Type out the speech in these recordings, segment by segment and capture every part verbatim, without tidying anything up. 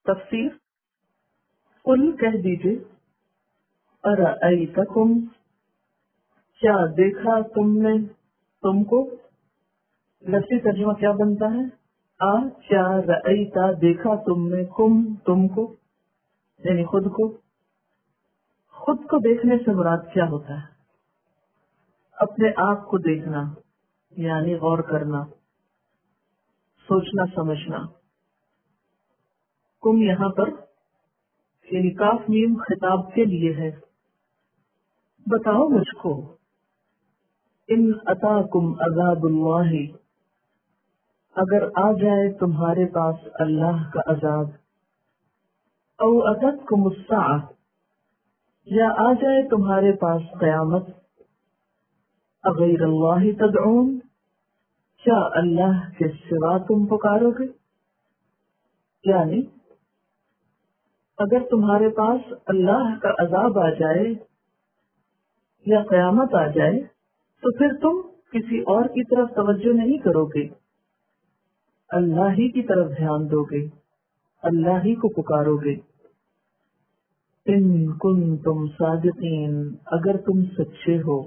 تفسیر، قل کہہ دیجئے، ارأیتکم کیا دیکھا تم نے تم کو، لفظی ترجمہ کیا بنتا ہے؟ آ کیا رأیتا دیکھا تم نے، کم تم کو، یعنی خود کو. خود کو دیکھنے سے مراد کیا ہوتا ہے؟ اپنے آپ کو دیکھنا، یعنی غور کرنا، سوچنا سمجھنا. کم یہاں پر یعنی کاف میم خطاب کے لیے ہے. بتاؤ مجھ کو، ان اتاکم عذاب اللہ، اگر آ جائے تمہارے پاس اللہ کا عذاب، او اتتکم الساعہ، یا آ جائے تمہارے پاس قیامت، اغیر اللہ تدعون، کیا اللہ کے سوا تم پکارو گے؟ یعنی اگر تمہارے پاس اللہ کا عذاب آ جائے یا قیامت آ جائے تو پھر تم کسی اور کی طرف توجہ نہیں کرو گے، اللہ ہی کی طرف دھیان دو گے، اللہ ہی کو پکارو گے. ان کنتم صادقین، اگر تم سچے ہو.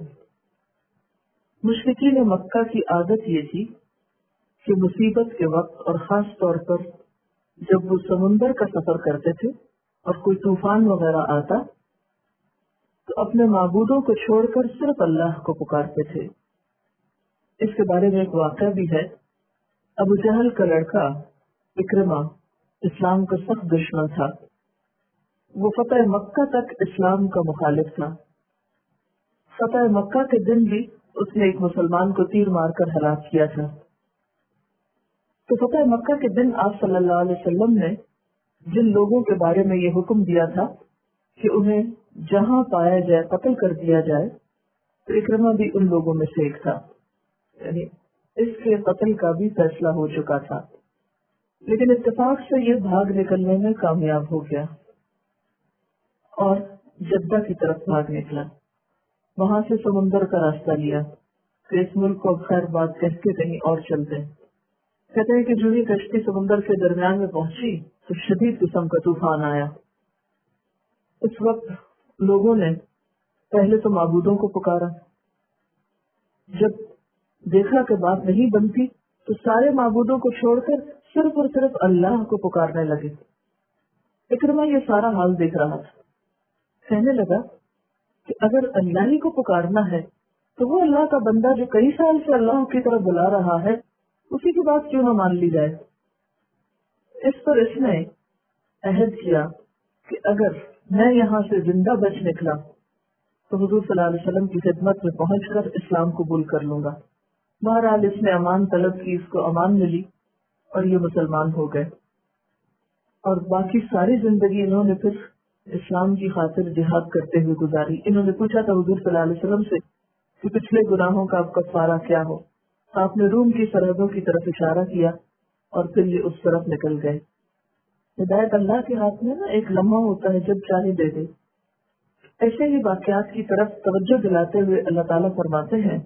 مشرکین مکہ کی عادت یہ تھی کہ مصیبت کے وقت اور خاص طور پر جب وہ سمندر کا سفر کرتے تھے اور کوئی طوفان وغیرہ آتا تو اپنے معبودوں کو چھوڑ کر صرف اللہ کو پکارتے تھے. اس کے بارے میں ایک واقعہ بھی ہے. ابو جہل کا لڑکا اکرمہ اسلام کا سخت دشمن تھا. وہ فتح مکہ تک اسلام کا مخالف تھا. فتح مکہ کے دن بھی اس نے ایک مسلمان کو تیر مار کر ہلاک کیا تھا. تو فتح مکہ کے دن آپ صلی اللہ علیہ وسلم نے جن لوگوں کے بارے میں یہ حکم دیا تھا کہ انہیں جہاں پایا جائے قتل کر دیا جائے، تو اکرمہ بھی ان لوگوں میں سے ایک تھا. یعنی اس کے قتل کا بھی فیصلہ ہو چکا تھا، لیکن اتفاق سے یہ بھاگ نکلنے میں کامیاب ہو گیا اور جدہ کی طرف بھاگ نکلا. وہاں سے سمندر کا راستہ لیا کہ اس ملک کو خیر بات کہہ کے کہیں اور چلتے ہیں. کہتے ہیں کہ جو ہی کشتی سمندر کے درمیان میں پہنچی تو شدید قسم کا طوفان آیا. اس وقت لوگوں نے پہلے تو معبودوں کو پکارا، جب دیکھا کہ بات نہیں بنتی تو سارے معبودوں کو چھوڑ کر صرف اور صرف اللہ کو پکارنے لگے. اکرمہ یہ سارا حال دیکھ رہا تھا. کہنے لگا کہ اگر اللہ ہی کو پکارنا ہے تو وہ اللہ کا بندہ جو کئی سال سے اللہ کی طرف بلا رہا ہے اسی کی بات کیوں نہ مان لی جائے. اس پر اس نے عہد کیا کہ اگر میں یہاں سے زندہ بچ نکلا تو حضور صلی اللہ علیہ وسلم کی خدمت میں پہنچ کر اسلام قبول کر لوں گا. بہرحال اس نے امان طلب کی، اس کو امان ملی اور یہ مسلمان ہو گئے. اور باقی ساری زندگی انہوں نے پھر اسلام کی خاطر جہاد کرتے ہوئے گزاری. انہوں نے پوچھا تھا حضور صلی اللہ علیہ وسلم سے کہ پچھلے گناہوں کا اب کفارہ کیا ہو. آپ نے روم کی سرحدوں کی طرف اشارہ کیا اور پھر یہ اس طرف نکل گئے. ہدایت اللہ کے ہاتھ میں نا ایک لمحہ ہوتا ہے، جب چاہے دے دے. ایسے ہی واقعات کی طرف توجہ دلاتے ہوئے اللہ تعالیٰ فرماتے ہیں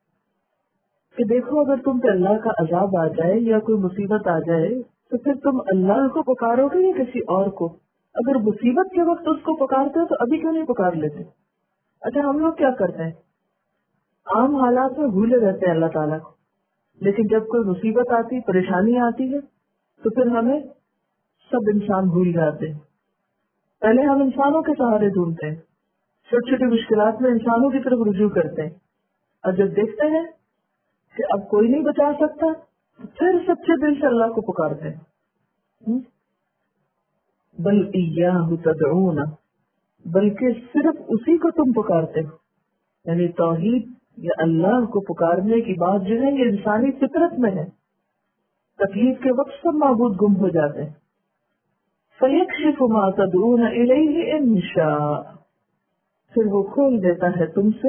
کہ دیکھو اگر تم پہ اللہ کا عذاب آ جائے یا کوئی مصیبت آ جائے تو پھر تم اللہ کو پکارو گے یا کسی اور کو؟ اگر مصیبت کے وقت اس کو پکارتے ہو تو ابھی کیوں نہیں پکار لیتے؟ اچھا ہم لوگ کیا کرتے ہیں؟ عام حالات میں بھولے رہتے ہیں اللہ تعالیٰ کو، لیکن جب کوئی مصیبت آتی، پریشانی آتی ہے تو پھر ہمیں سب انسان بھول جاتے ہیں. پہلے ہم انسانوں کے سہارے ڈھونڈتے ہیں، چھوٹی چھوٹی مشکلات میں انسانوں کی طرف رجوع کرتے ہیں، اور جب دیکھتے ہیں کہ اب کوئی نہیں بچا سکتا پھر سچے دل سے اللہ کو پکارتے ہیں. بل ایاہ تدعون، بلکہ صرف اسی کو تم پکارتے ہو. یعنی توحید یا اللہ کو پکارنے کی بات جو ہے یہ انسانی فطرت میں ہے. تکلیف کے وقت سب معبود گم ہو جاتے ہیں. فَيَكْشِفُ مَا تَدْعُونَ إِلَيْهِ إِن شَاءَ، پھر وہ کھول دیتا ہے تم سے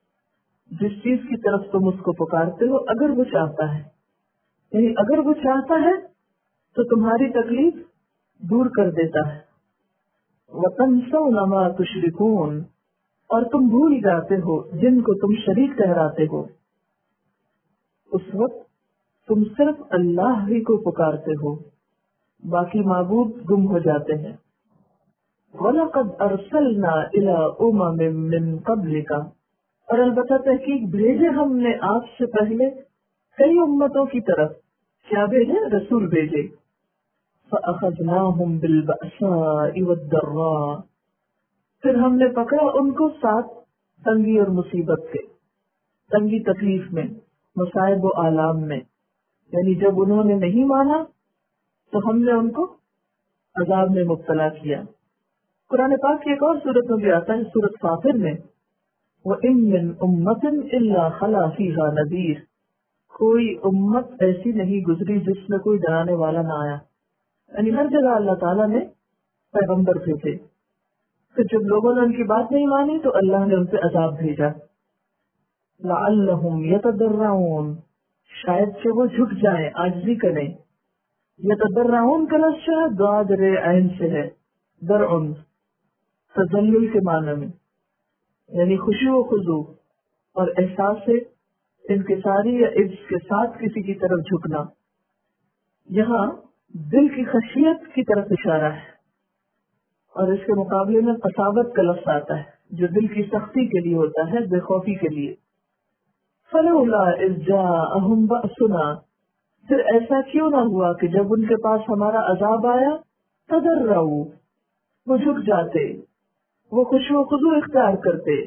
جس چیز کی طرف تم اس کو پکارتے ہو اگر وہ چاہتا ہے. یعنی اگر وہ چاہتا ہے تو تمہاری تکلیف دور کر دیتا ہے. وَتَنْسَوْنَ مَا تُشْرِكُونَ، اور تم بھول جاتے ہو جن کو تم شریک ٹھہراتے ہو. اس وقت تم صرف اللہ ہی کو پکارتے ہو. باقی معبود گم ہو جاتے ہیں. وَلَقَدْ أَرْسَلْنَا إِلَىٰ أُمَمٍ مِّن قَبْلِكَ، اور البتہ تحقیق بھیجے ہم نے آپ سے پہلے کئی امتوں کی طرف. کیا بھیجے؟ رسول بھیجے. فَأَخَذْنَاهُمْ بِالْبَأْسَاءِ وَالضَّرَّاءِ، پھر ہم نے پکڑا ان کو ساتھ تنگی اور مصیبت سے. تنگی تکلیف میں، مصائب و آلام میں، یعنی جب انہوں نے نہیں مانا تو ہم نے ان کو عذاب میں مبتلا کیا. قرآن پاک کی ایک اور صورت میں بھی آتا ہے، سورۃ فاطر میں، وَإِن مِّن أُمَّةٍ إِلَّا خَلَا فِيهَا نَذِيرٌ، کوئی امت ایسی نہیں گزری جس میں کوئی ڈرانے والا نہ آیا. یعنی ہر جگہ اللہ تعالیٰ نے پیغمبر بھیجے. پھر جب لوگوں نے ان کی بات نہیں مانی تو اللہ نے ان پہ عذاب بھیجا. لعلہم یتضرعون، شاید کہ وہ جھک جائیں، عاجزی کریں. یتضرعون کا لفظ ہے ضاد ر عین سے ہے، درعن تذلل کے معنی میں، یعنی خشوع و خضوع اور احساس انکساری یا عجز کے ساتھ کسی کی طرف جھکنا. یہاں دل کی خشیت کی طرف اشارہ ہے، اور اس کے مقابلے میں قساوت کا لفظ آتا ہے جو دل کی سختی کے لیے ہوتا ہے، بے خوفی کے لیے. فلولا اذ جاءہم بأسنا، پھر ایسا کیوں نہ ہوا کہ جب ان کے پاس ہمارا عذاب آیا، تضرعوا، وہ جھک جاتے، وہ خشوع و خضوع اختیار کرتے.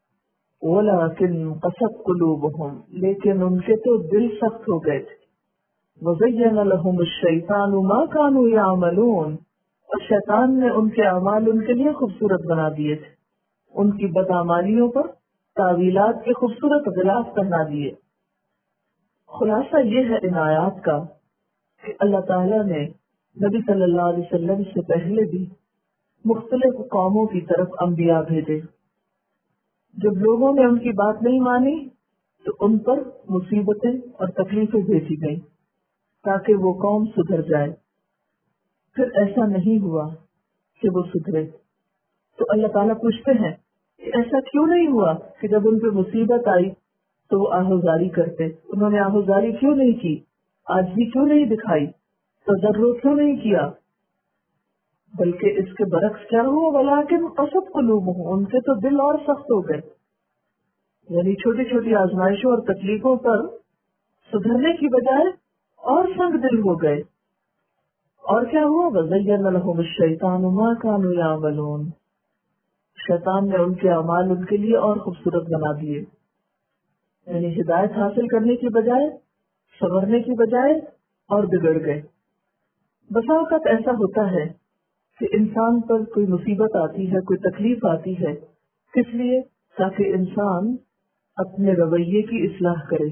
ولکن قست قلوبہم، لیکن ان کے تو دل سخت ہو گئے تھے. وزین لہم الشیطان ما کانوا یعملون، اور شیطان نے ان کے اعمال ان کے لیے خوبصورت بنا دیے تھے، ان کی بدعمالیوں پر تعویلات کے خوبصورت غلاف پہنا دیے. خلاصہ یہ ہے ان آیات کا کہ اللہ تعالیٰ نے نبی صلی اللہ علیہ وسلم سے پہلے بھی مختلف قوموں کی طرف انبیاء بھیجے. جب لوگوں نے ان کی بات نہیں مانی تو ان پر مصیبتیں اور تکلیفیں بھیجی گئیں تاکہ وہ قوم سدھر جائے. پھر ایسا نہیں ہوا کہ وہ سدھرے تو اللہ تعالیٰ پوچھتے ہیں کہ ایسا کیوں نہیں ہوا کہ جب ان پہ مصیبت آئی تو وہ آہوزاری کرتے. انہوں نے آہوزاری کیوں نہیں کی، عاجزی کیوں نہیں دکھائی، تضرع کیوں نہیں کیا، بلکہ اس کے برعکس کیا ہوا، ولیکن قست قلوبہم، ان کے تو دل اور سخت ہو گئے. یعنی چھوٹی چھوٹی آزمائشوں اور تکلیفوں پر سدھرنے کی بجائے اور سنگ دل ہو گئے. اور کیا ہوا، وَزَيَّنَ لَهُمُ الشَّيْطَانُ مَا كَانُوا يَعْمَلُونَ، شیطان نے ان کے اعمال ان کے لیے اور خوبصورت بنا دیے. یعنی ہدایت حاصل کرنے کی بجائے، سنورنے کی بجائے اور بگڑ گئے. بسا اوقات ایسا ہوتا ہے کہ انسان پر کوئی مصیبت آتی ہے، کوئی تکلیف آتی ہے، کس لیے؟ تاکہ انسان اپنے رویے کی اصلاح کرے.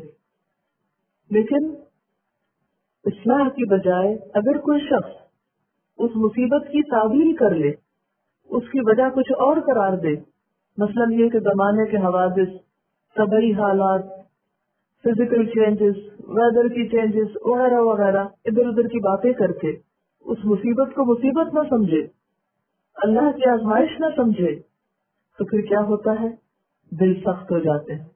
لیکن اصلاح کی بجائے اگر کوئی شخص اس مصیبت کی تعویل کر لے، اس کی وجہ کچھ اور قرار دے، مثلا یہ کہ زمانے کے حوادث، طبعی حالات، فزیکل چینجز، ویدر کی چینجز وغیرہ وغیرہ، ادھر ادھر کی باتیں کر کے اس مصیبت کو مصیبت نہ سمجھے، اللہ کی آزمائش نہ سمجھے، تو پھر کیا ہوتا ہے، دل سخت ہو جاتے ہیں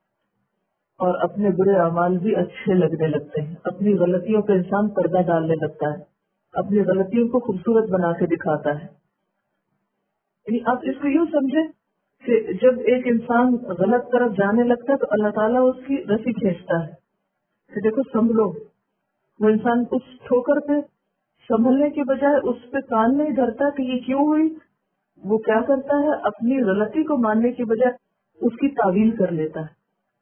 اور اپنے برے اعمال بھی اچھے لگنے لگتے ہیں. اپنی غلطیوں پہ انسان پردہ ڈالنے لگتا ہے، اپنی غلطیوں کو خوبصورت بنا کے دکھاتا ہے. یعنی آپ اس کو یوں سمجھیں کہ جب ایک انسان غلط طرف جانے لگتا ہے تو اللہ تعالیٰ اس کی رسی کھینچتا ہے کہ دیکھو سنبھلو. وہ انسان اس ٹھوکر پہ سنبھلنے کے بجائے اس پہ کان نہیں دھرتا کہ یہ کیوں ہوئی. وہ کیا کرتا ہے، اپنی غلطی کو ماننے کے بجائے اس کی تعویل کر لیتا ہے.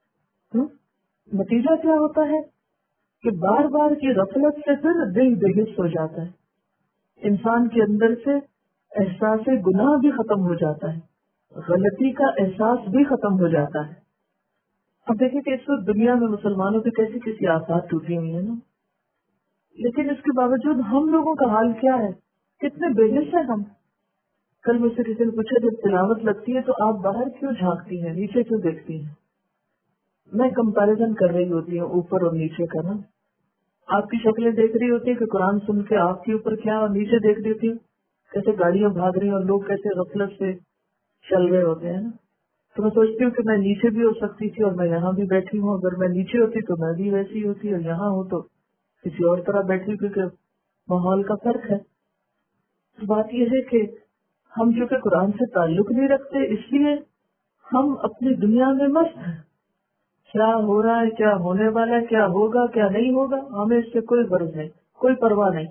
نتیجہ کیا ہوتا ہے کہ بار بار کی غفلت سے پھر دل بے حس ہو جاتا ہے، انسان کے اندر سے احساس گناہ بھی ختم ہو جاتا ہے، غلطی کا احساس بھی ختم ہو جاتا ہے. اب دیکھیں کہ اس وقت دنیا میں مسلمانوں کی کیسی کیسی آفات ٹوٹی ہوئی ہیں نا، لیکن اس کے باوجود ہم لوگوں کا حال کیا ہے، کتنے بے حس ہیں ہم. کل مجھ سے کسی نے پوچھا جب تلاوت لگتی ہے تو آپ باہر کیوں جھانکتی ہیں، نیچے کیوں دیکھتی ہیں؟ میں کمپیریزن کر رہی ہوتی ہوں اوپر اور نیچے کا نا. آپ کی شکلیں دیکھ رہی ہوتی ہے کہ قرآن سن کے آپ کے اوپر کیا، اور نیچے دیکھ رہی ہوتی ہوں کیسے گاڑیاں بھاگ رہی ہیں اور لوگ کیسے غفلت سے چل رہے ہوتے ہیں نا. تو میں سوچتی ہوں کہ میں نیچے بھی ہو سکتی تھی اور میں یہاں بھی بیٹھی ہوں. اگر میں نیچے ہوتی تو میں بھی ویسی ہوتی، اور یہاں ہوں تو کسی اور طرح بیٹھی، کیونکہ ماحول کا فرق ہے. بات یہ ہے کہ ہم چونکہ قرآن سے تعلق نہیں رکھتے، اس لیے ہم اپنی دنیا میں مست ہیں. کیا ہو رہا ہے، کیا ہونے والا ہے، کیا ہوگا کیا نہیں ہوگا، ہمیں اس سے کوئی غرض نہیں، کوئی پرواہ نہیں.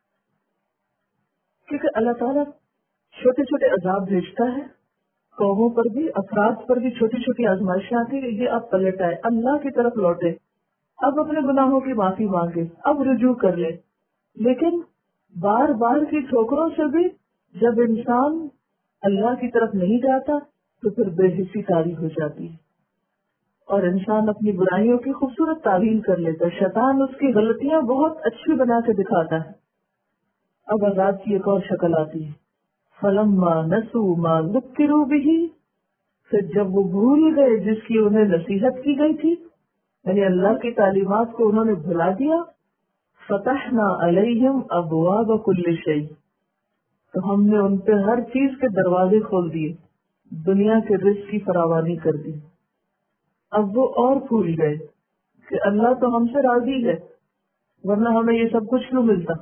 کیونکہ اللہ تعالیٰ چھوٹے چھوٹے عذاب بھیجتا ہے، قوموں پر بھی، افراد پر بھی چھوٹی چھوٹی آزمائشیں آتی ہیں. یہ اب پلٹ آئے، اللہ کی طرف لوٹے، اب اپنے گناہوں کی معافی مانگے، اب رجوع کر لے. لیکن بار بار کی ٹھوکروں سے بھی جب انسان اللہ کی طرف نہیں جاتا تو پھر بے حسی طاری ہو جاتی ہے اور انسان اپنی برائیوں کی خوبصورت تعویل کر لیتا ہے. شیطان اس کی غلطیاں بہت اچھی بنا کے دکھاتا ہے. اب عذاب کی ایک اور شکل آتی ہے. فَلَمَّا نَسُوا مَا ذُكِّرُوا بِهِ، پھر جب وہ بھول گئے جس کی انہیں نصیحت کی گئی تھی، یعنی اللہ کی تعلیمات کو انہوں نے بھلا دیا، فَتَحْنَا عَلَيْهِمْ أَبْوَابَ كُلِّ شَيْءٍ، تو ہم نے ان پہ ہر چیز کے دروازے کھول دیے، دنیا کے رزق کی فراوانی کر دی. اب وہ اور بھول گئے کہ اللہ تو ہم سے راضی ہے، ورنہ ہمیں یہ سب کچھ نہ ملتا.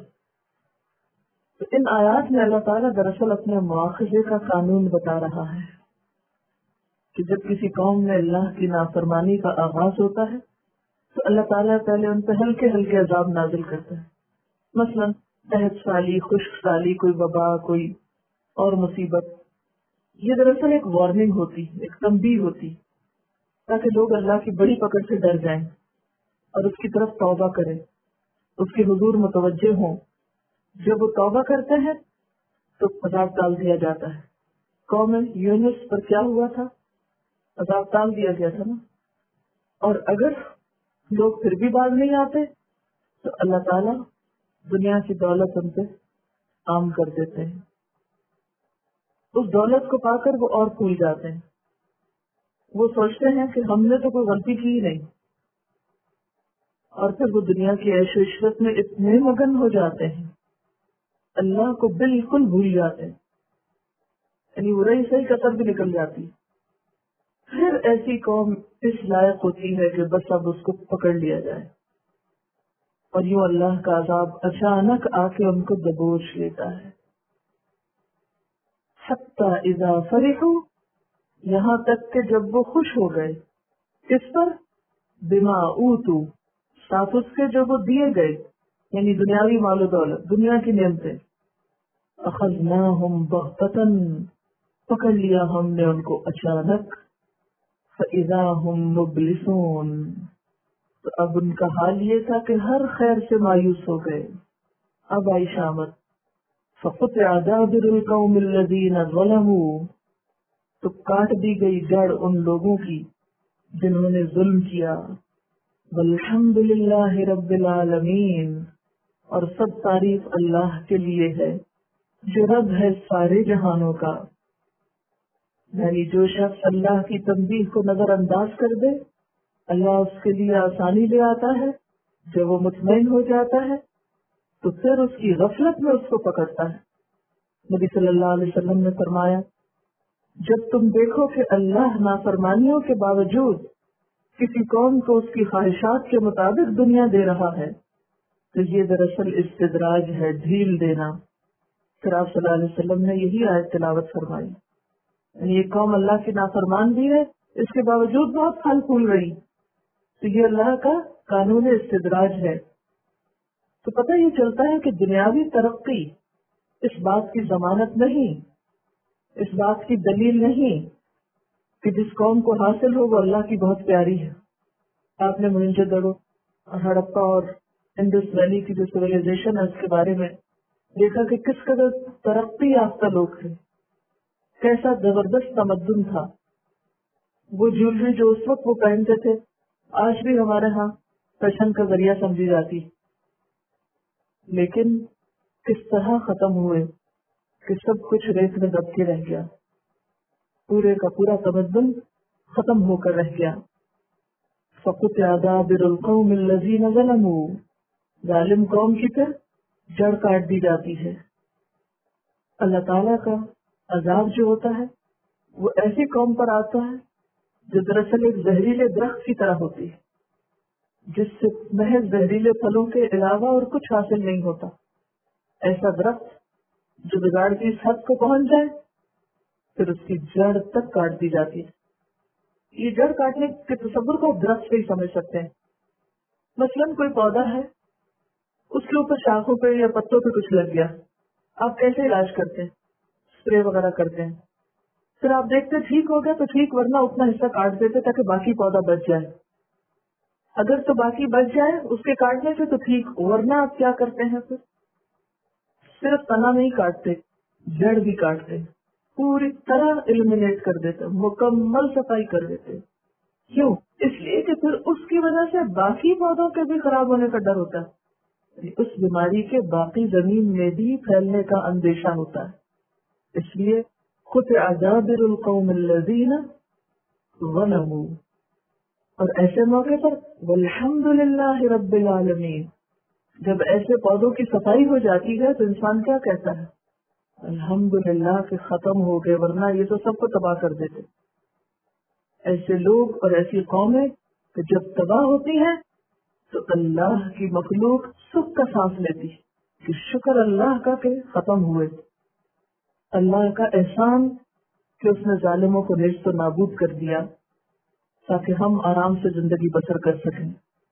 تو ان آیات میں اللہ تعالیٰ دراصل اپنے مواخذے کا قانون بتا رہا ہے کہ جب کسی قوم میں اللہ کی نافرمانی کا آغاز ہوتا ہے تو اللہ تعالیٰ پہلے ان پہ ہلکے ہلکے عذاب نازل کرتا ہے. مثلا قحط سالی، خشک سالی، کوئی وبا، کوئی اور مصیبت. یہ دراصل ایک وارننگ ہوتی، ایک تنبیہ ہوتی، تاکہ لوگ اللہ کی بڑی پکڑ سے ڈر جائیں اور اس کی طرف توبہ کریں، اس کے حضور متوجہ ہوں. جب وہ توبہ کرتے ہیں تو عذاب ٹال دیا جاتا ہے. قوم یونس پر کیا ہوا تھا؟ عذاب ٹال دیا گیا تھا نا. اور اگر لوگ پھر بھی باز نہیں آتے تو اللہ تعالیٰ دنیا کی دولت ان پہ عام کر دیتے ہیں. اس دولت کو پا کر وہ اور بھول جاتے ہیں. وہ سوچتے ہیں کہ ہم نے تو کوئی غلطی کی ہی نہیں، اور پھر وہ دنیا کی عیش و عشرت میں اتنے مگن ہو جاتے ہیں، اللہ کو بالکل بھول جاتے ہیں. یعنی وہ رہی صحیح قطر بھی نکل جاتی. پھر ایسی قوم اس لائق ہوتی ہے کہ بس اب اس کو پکڑ لیا جائے، اور یوں اللہ کا عذاب اچانک آ کے ان کو دبوچ لیتا ہے. حتی اذا فرحوا، یہاں تک کہ جب وہ خوش ہو گئے. کس پر؟ بما اوتوا، ساتھ اس کے جو وہ دیے گئے، یعنی دنیاوی مال و دولت، دنیا کی نعمتیں. اخذناہم بغتۃ، پکڑ لیا ہم نے ان کو اچانک. فاذا هم مبلسون، تو اب ان کا حال یہ تھا کہ ہر خیر سے مایوس ہو گئے. اب آئی شامت. فقطع دابر القوم الذین ظلموا، تو کاٹ دی گئی جڑ ان لوگوں کی جنہوں نے ظلم کیا. والحمد للہ رب العالمین، اور سب تعریف اللہ کے لیے ہے جو رب ہے سارے جہانوں کا. یعنی جو شخص اللہ کی تنبیہ کو نظر انداز کر دے، اللہ اس کے لیے آسانی لے آتا ہے. جب وہ مطمئن ہو جاتا ہے تو پھر اس کی غفلت میں اس کو پکڑتا ہے. نبی صلی اللہ علیہ وسلم نے فرمایا، جب تم دیکھو کہ اللہ نافرمانیوں کے باوجود کسی قوم کو اس کی خواہشات کے مطابق دنیا دے رہا ہے تو یہ دراصل استدراج ہے، ڈھیل دینا. پھر آپ صلی اللہ علیہ وسلم نے یہی آیت تلاوت فرمائی. یعنی یہ قوم اللہ کی نافرمان بھی ہے، اس کے باوجود بہت پھل پھول رہی، تو یہ اللہ کا قانون استدراج ہے. تو پتہ یہ چلتا ہے کہ دنیاوی ترقی اس بات کی ضمانت نہیں، اس بات کی دلیل نہیں کہ جس قوم کو حاصل ہو وہ اللہ کی بہت پیاری ہے. آپ نے موہنجو دڑو، ہڑپا اور انڈس ویلی کی جو سویلائزیشن ہے اس کے بارے میں دیکھا کہ کس قدر ترقی یافتہ لوگ تھے، کیسا زبردست تمدن تھا. وہ جیولری جو اس وقت وہ پہنتے تھے آج بھی ہمارے ہاں فیشن کا ذریعہ سمجھی جاتی، لیکن کس طرح ختم ہوئے کہ سب کچھ ریت میں دب کے رہ گیا. پورے کا پورا تمدن ختم ہو کر رہ گیا. فقطع دابر القوم الذین ظلموا، ظالم قوم کی پھر جڑ کاٹ دی جاتی ہے. اللہ تعالیٰ کا عذاب جو ہوتا ہے وہ ایسی قوم پر آتا ہے جو دراصل ایک زہریلے درخت کی طرح ہوتی ہے، جس سے محض زہریلے پھلوں کے علاوہ اور کچھ حاصل نہیں ہوتا. ایسا درخت جو بگاڑ کی اس حد کو پہنچ جائے پھر اس کی جڑ تک کاٹ دی جاتی ہے۔ یہ جڑ کاٹنے کے تصور کو درخت سے ہی سمجھ سکتے ہیں۔ مثلاً کوئی پودا ہے، اس کے اوپر شاخوں پہ یا پتوں پہ کچھ لگ گیا، آپ کیسے علاج کرتے ہیں؟ اسپرے وغیرہ کرتے ہیں، پھر آپ دیکھتے ٹھیک ہو گیا تو ٹھیک، ورنہ اتنا حصہ کاٹ دیتے تاکہ باقی پودا بچ جائے۔ اگر تو باقی بچ جائے اس کے کاٹنے سے تو ٹھیک، ورنہ آپ کیا کرتے ہیں؟ پھر صرف تنا نہیں کاٹتے، جڑ بھی کاٹتے، پوری طرح ایلیمینیٹ کر دیتے، مکمل صفائی کر دیتے۔ کیوں؟ اس لیے کہ پھر اس کی وجہ سے باقی پودوں کے بھی خراب ہونے کا ڈر ہوتا ہے، اس بیماری کے باقی زمین میں بھی پھیلنے کا اندیشہ ہوتا ہے۔ اس لیے قطع دابر القوم الذین ظلموا، اور ایسے موقع پر والحمد للہ رب العالمین، جب ایسے پودوں کی صفائی ہو جاتی ہے تو انسان کیا کہتا ہے؟ الحمد للہ کہ ختم ہو گئے، ورنہ یہ تو سب کو تباہ کر دیتے۔ ایسے لوگ اور ایسی قومیں کہ جب تباہ ہوتی ہیں تو اللہ کی مخلوق سکھ کا سانس لیتی ہے کہ شکر اللہ کا کہ ختم ہوئے، اللہ کا احسان کہ اس نے ظالموں کو نیست و نابود کر دیا تاکہ ہم آرام سے زندگی بسر کر سکیں۔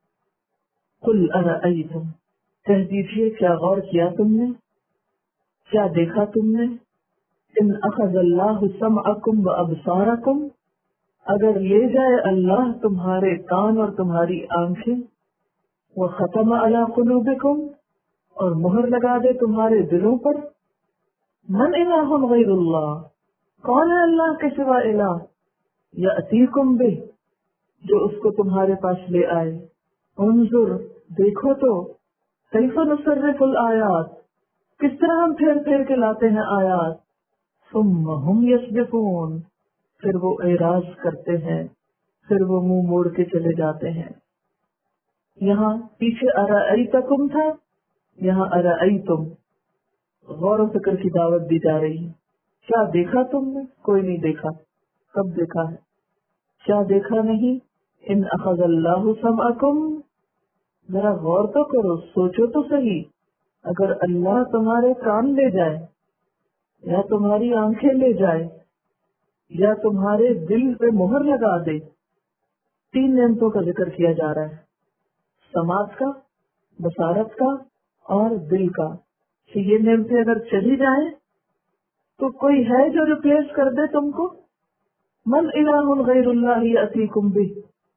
قل ارأیتم، کہہ دیجیے کیا غور کیا تم نے، کیا دیکھا تم نے، ان اخذ اللہ سمعکم و ابصارکم، اگر لے جائے اللہ تمہارے کان اور تمہاری آنکھیں، وختم علی قلوبکم، اور مہر لگا دے تمہارے دلوں پر، من الہ غیر اللہ، کون ہے اللہ کے سوا الہ، یأتیکم بہ، جو اس کو تمہارے پاس لے آئے، انظر، دیکھو تو، کیف نصرف الآیات، کس طرح ہم پھیر پھیر کے لاتے ہیں آیات، ثم ہم یصدفون، پھر وہ اعراض کرتے ہیں، پھر وہ منہ موڑ کے چلے جاتے ہیں۔ یہاں پیچھے ارأیتکم تھا، یہاں ارأیتم، غور و فکر کی دعوت دی جا رہی ہے۔ کیا دیکھا تم نے؟ کوئی نہیں دیکھا۔ کب دیکھا ہے؟ کیا دیکھا نہیں؟ ان اخذ اللہ سمعکم، ذرا غور تو کرو، سوچو تو صحیح، اگر اللہ تمہارے کان لے جائے یا تمہاری آنکھیں لے جائے یا تمہارے دل پہ مہر لگا دے، تین نعمتوں کا ذکر کیا جا رہا ہے، سماعت کا، بصارت کا اور دل کا، کہ یہ نعمتیں اگر چلی جائیں تو کوئی ہے جو ریپلیس کر دے تم کو؟ من الہ غیر اللہ یأتیکم بہ،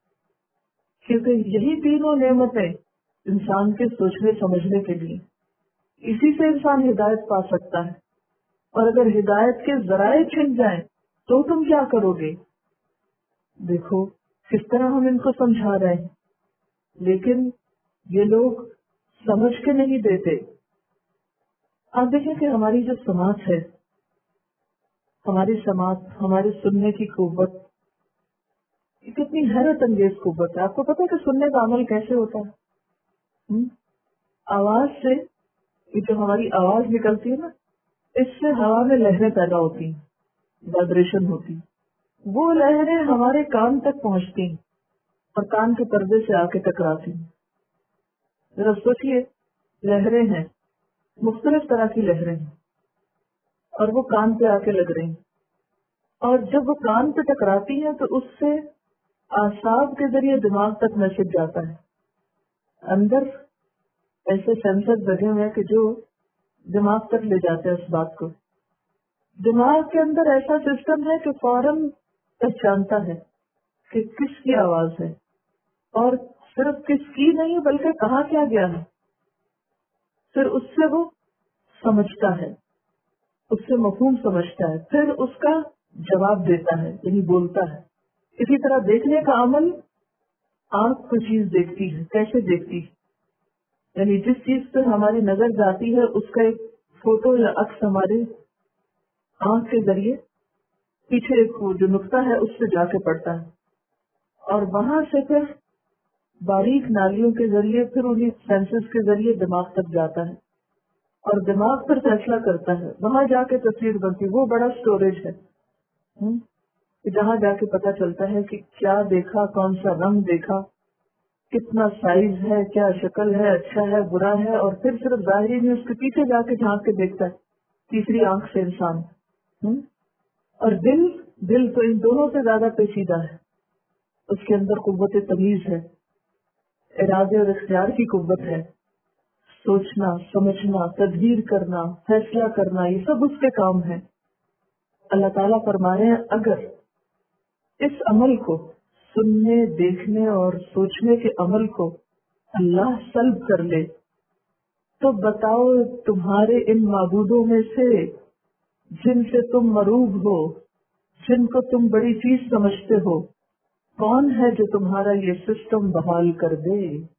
کیونکہ یہی تینوں نعمتیں انسان کے سوچنے سمجھنے کے لیے، اسی سے انسان ہدایت پا سکتا ہے، اور اگر ہدایت کے ذرائع چھن جائیں تو تم کیا کرو گے؟ دیکھو کس طرح ہم ان کو سمجھا رہے ہیں، لیکن یہ لوگ سمجھ کے نہیں دیتے۔ آپ دیکھیں کہ ہماری جو سماعت ہے، ہماری سماعت، ہماری سننے کی قوت، یہ کتنی حیرت انگیز قوت ہے۔ آپ کو پتہ ہے کہ سننے کا عمل کیسے ہوتا ہے؟ ہم؟ آواز سے، یہ جو ہماری آواز نکلتی ہے نا، اس سے ہوا میں لہریں پیدا ہوتی ہیں، وائبریشن ہوتی ہیں، وہ لہریں ہمارے کان تک پہنچتی ہیں اور کان کے پردے سے آ کے ٹکراتی ہیں۔ ذرا سوچیے، لہریں ہیں، مختلف طرح کی لہریں ہیں، اور وہ کان پہ آ کے لگ رہی ہیں، اور جب وہ کان پہ ٹکراتی ہیں تو اس سے اعصاب کے ذریعے دماغ تک میسج جاتا ہے۔ اندر ایسے سینسر لگے ہوئے ہیں کہ جو دماغ تک لے جاتے ہیں اس بات کو۔ دماغ کے اندر ایسا سسٹم ہے کہ فوراً پہچانتا ہے کہ کس کی آواز ہے، اور صرف کس کی نہیں بلکہ کہا کیا گیا ہے، پھر اس سے وہ سمجھتا ہے، اس سے مفہوم سمجھتا ہے، پھر اس کا جواب دیتا ہے، یعنی بولتا ہے۔ اسی طرح دیکھنے کا عمل، آنکھ کو چیز دیکھتی ہے، کیسے دیکھتی ہے؟ یعنی جس چیز پر ہماری نظر جاتی ہے اس کا ایک فوٹو یا عکس ہمارے آنکھ کے ذریعے پیچھے ایک جو نقطہ ہے اس سے جا کے پڑتا ہے، اور وہاں سے پھر باریک نالیوں کے ذریعے پھر انہیں سینسز کے ذریعے دماغ تک جاتا ہے، اور دماغ پر فیصلہ کرتا ہے، وہاں جا کے تصویر بنتی ہے۔ وہ بڑا سٹوریج ہے کہ جہاں جا کے پتہ چلتا ہے کہ کیا دیکھا، کون سا رنگ دیکھا، کتنا سائز ہے، کیا شکل ہے، اچھا ہے، برا ہے، اور پھر صرف ظاہری نہیں، اس کے پیچھے جا کے جھانک کے دیکھتا ہے تیسری آنکھ سے انسان. اور دل دل تو ان دونوں سے زیادہ پیچیدہ ہے. اس کے اندر قوت تمیز ہے، ارادے اور اختیار کی قوت ہے، سوچنا، سمجھنا، تدبیر کرنا، فیصلہ کرنا، یہ سب اس کے کام ہے. اللہ تعالیٰ فرما رہے ہیں اگر اس عمل کو، سننے، دیکھنے اور سوچنے کے عمل کو اللہ سلب کر لے تو بتاؤ تمہارے ان معبودوں میں سے جن سے تم مروب ہو، جن کو تم بڑی چیز سمجھتے ہو، کون ہے جو تمہارا یہ سسٹم بحال کر دے؟